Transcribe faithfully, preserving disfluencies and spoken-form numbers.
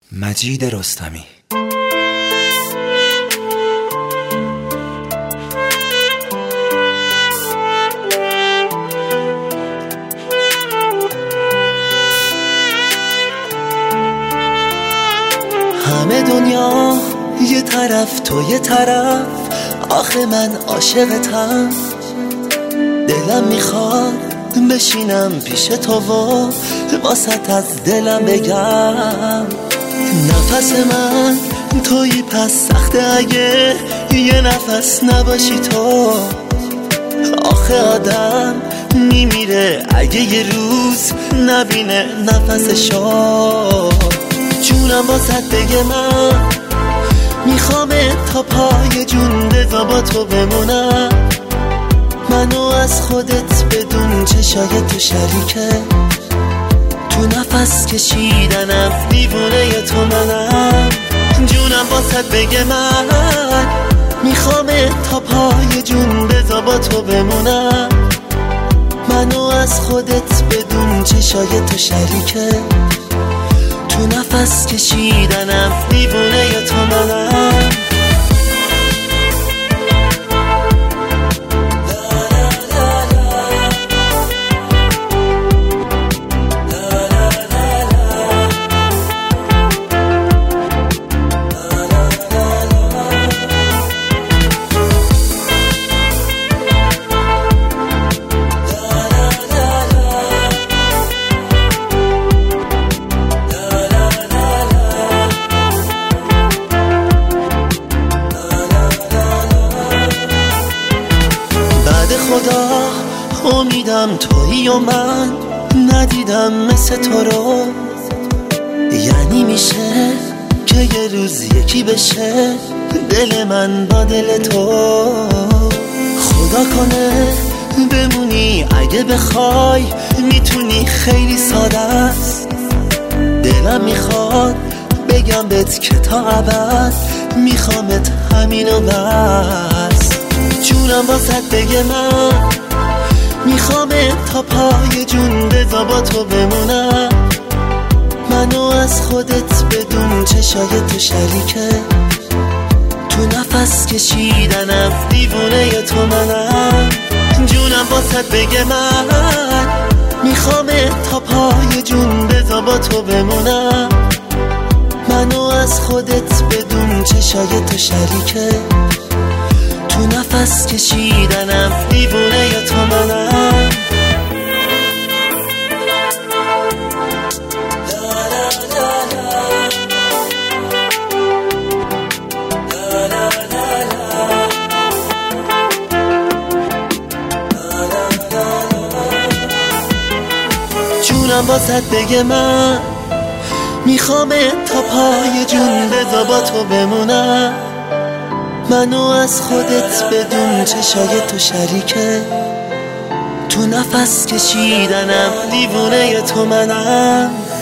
مجید رستمی. همه دنیا یه طرف تو یه طرف، آخه من عاشقتم. دلم میخواد بشینم پیش تو و واسط از دلم بگم نفس من تویی، پس سخته اگه یه نفس نباشی تو. آخه آدم میمیره اگه یه روز نبینه نفسشو. جونم واسط بگه من میخوام تا پای جون بزا با تو بمونم. منو از خودت بدون چشای تو شریکه، تو نفس کشیدنم دیوونه ی تو منم. جونم واسط بگه من میخوام تا پای جون بزا با تو بمونم. منو از خودت بدون چشای تو شریکه، تو نفس کشیدنم دیوونه ی تو منم. خدا امیدم تویی و من ندیدم مثل تو رو. یعنی میشه که یه روز یکی بشه دل من با دل تو. خدا کنه بمونی اگه بخوای، میتونی خیلی ساده است. دلم میخواد بگم بهت که تا ابد میخوامت همینو بس. جونم واسط بگه من میخوام تا پای جون بزا با تو بمونم. منو از خودت بدون چشای تو شریکه، تو نفس کشیدنم دیوونه ی تو منم. جونم واسط بگه من میخوام تا پای جون بزا با تو بمونم. منو از خودت بدون چشای تو شریکه، تو نفس کشیدنم دیوونه ی تو منم. جونم واسط بگه من میخوام تا پای جون بزا با تو بمونم. منو از خودت بدون چشای تو شریکه، تو نفس کشیدنم دیوونه ی تو منم.